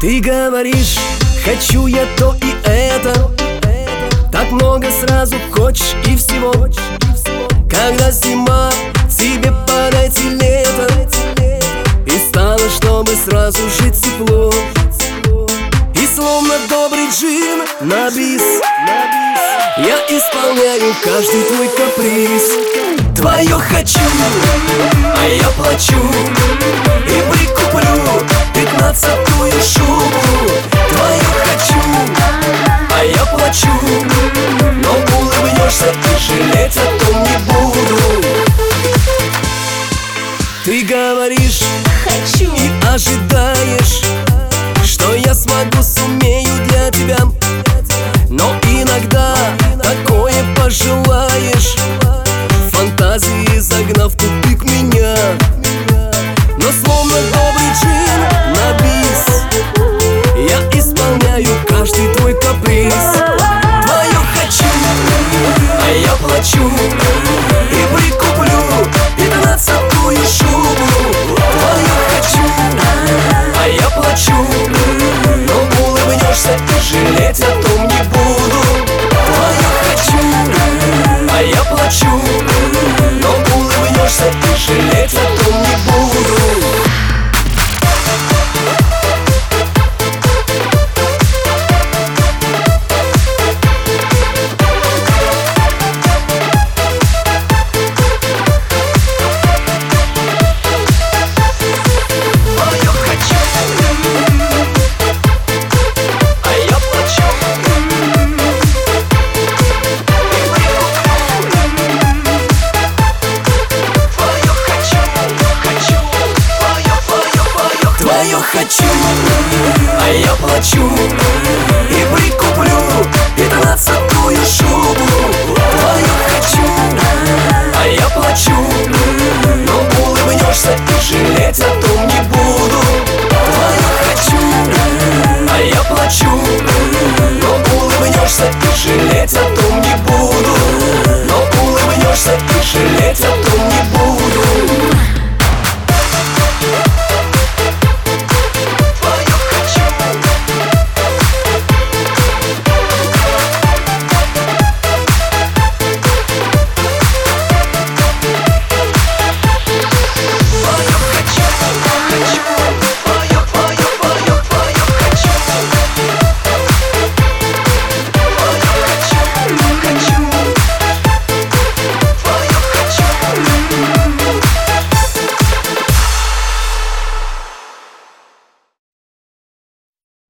Ты говоришь, хочу я то и это. Так много сразу хочешь и всего. Когда зима, тебе подойти лето. И стало, чтобы сразу жить тепло. И словно добрый джин на бис я исполняю каждый твой каприз. Твое хочу, а я плачу и прикуплю 15-ую шубу. Твое хочу, а я плачу, но улыбнешься и жалеть о том не буду. Ты говоришь хочу и ожидаешь, что я смогу, сумею для тебя. Но иногда такое пожелаешь, фантазии загнав в тупик меня. Но словно добрый джин на бис я исполняю каждый твой каприз. Твое хочу, а я плачу и прикуплю 15-ую шубу. Твое хочу, а я плачу, но улыбнешься и жалеть о том не буду. Твое хочу, а я плачу, но улыбнешься и жалеть о том не буду. Твое хочу, а я плачу